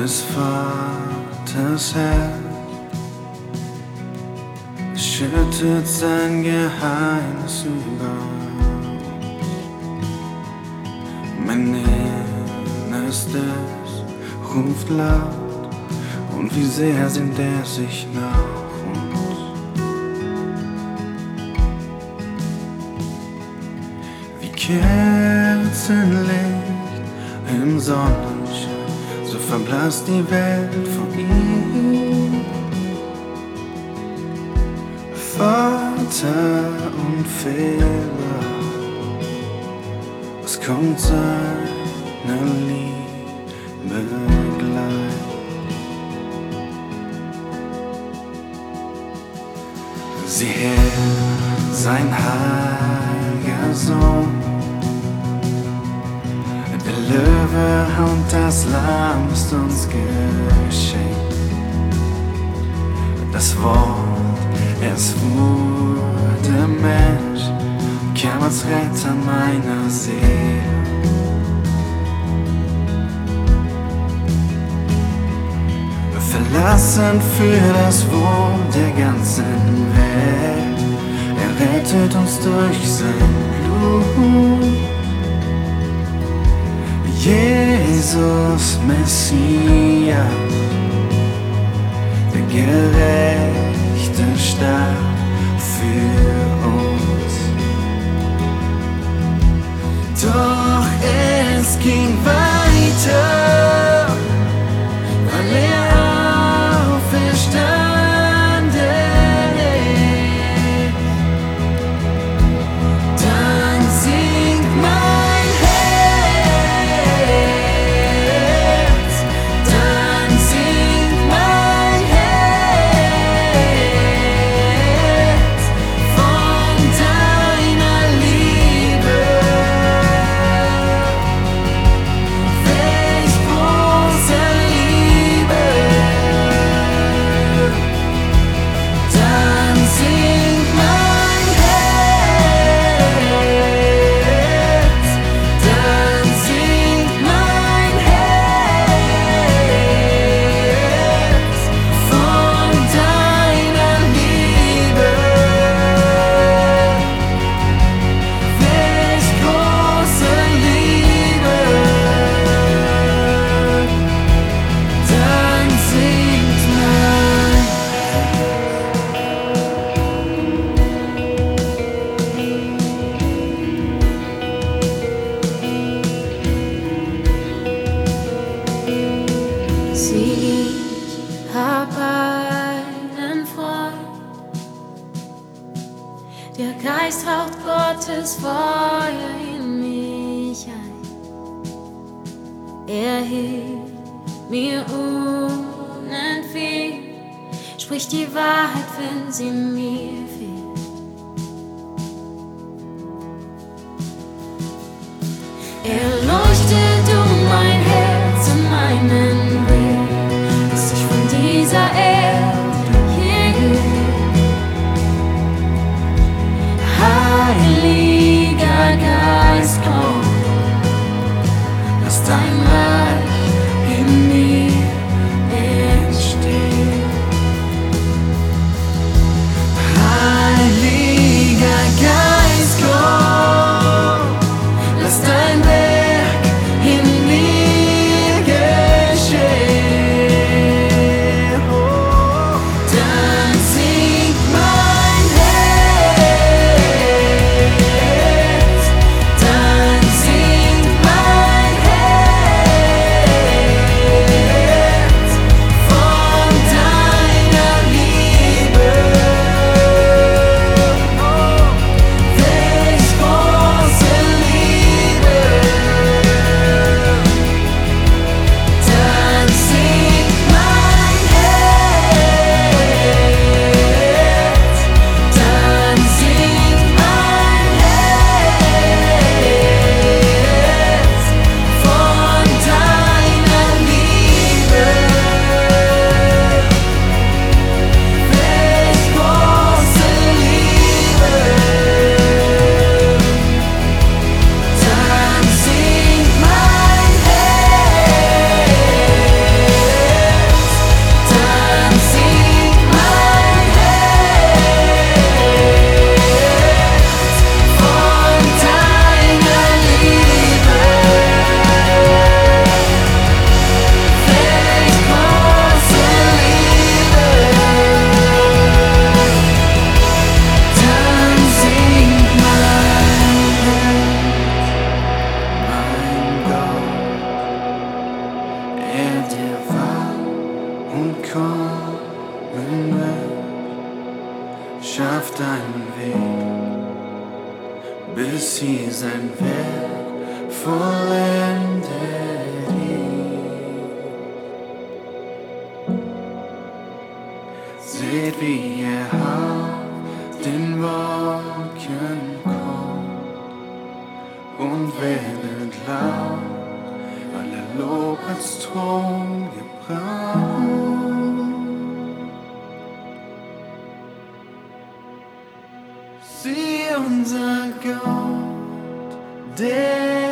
des Vaters Herz schüttet sein Geheimnis über mein Innerstes, ruft laut, und wie sehr sehnt er sich nach uns. Wie Kerzenlicht im Sonnenschein, so verblasst die Welt vor ihm. Vater und Fehler, es kommt seine Liebe gleich. Sieh her, sein heiliger Sohn, der Löwe und das Lamm ist uns geschenkt. Das Wort, es wurde Mensch, kam als Retter meiner Seele. Verlassen für das Wohl der ganzen Welt, er rettet uns durch sein Blut. Jesus Messias, der Gerechte starb für uns. Doch es ging weiter, weil er auferstanden ist. Dann singt mein Herz, dann singt mein Herz von deiner Liebe. Welch große Liebe. Dann singt mein Herz, dann singt mein Herz von deiner Liebe. Welch große Liebe. Dann singt mein Sieh, ich hab einen Freund, der Geist haucht Gottes Feuer in mich ein. Er hilft mir unentwegt, spricht die Wahrheit, wenn sie mir fehlt. Er leuchtet um mein Herz und meinen Weg, dass ich von dieser Erde hier gehe. Heiliger Geist, komm, lass dein Reich in mir entstehen. vollendet ihn. Seht, wie er auf den Wolken kommt und werdet laut, weil er Lob als Ton gebraucht. Sieh unser Gott, der